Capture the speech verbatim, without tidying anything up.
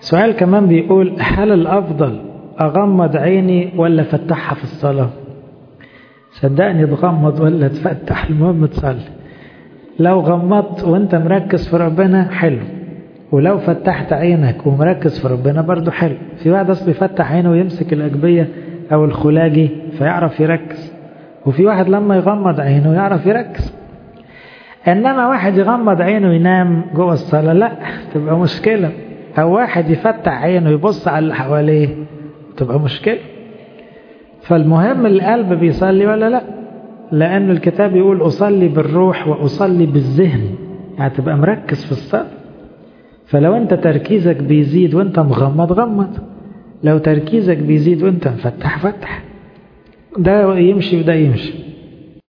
سؤال كمان بيقول هل الأفضل أغمض عيني ولا فتحها في الصلاة؟ صدقني تغمض ولا تفتح، المهم تصلي. لو غمضت وانت مركز في ربنا حلو، ولو فتحت عينك ومركز في ربنا برضو حلو. في واحد اصلا يفتح عينه ويمسك الأجبية أو الخلاجي فيعرف يركز، وفي واحد لما يغمض عينه يعرف يركز. إنما واحد يغمض عينه وينام جوه الصلاة لا، تبقى مشكلة. أو واحد يفتح عينه ويبص على اللي حواليه تبقى مشكلة. فالمهم القلب بيصلي ولا لا، لأن الكتاب يقول أصلي بالروح وأصلي بالذهن، يعني تبقى مركز في الصلاة. فلو أنت تركيزك بيزيد وأنت مغمض غمض، لو تركيزك بيزيد وأنت مفتح فتح، ده يمشي وده يمشي.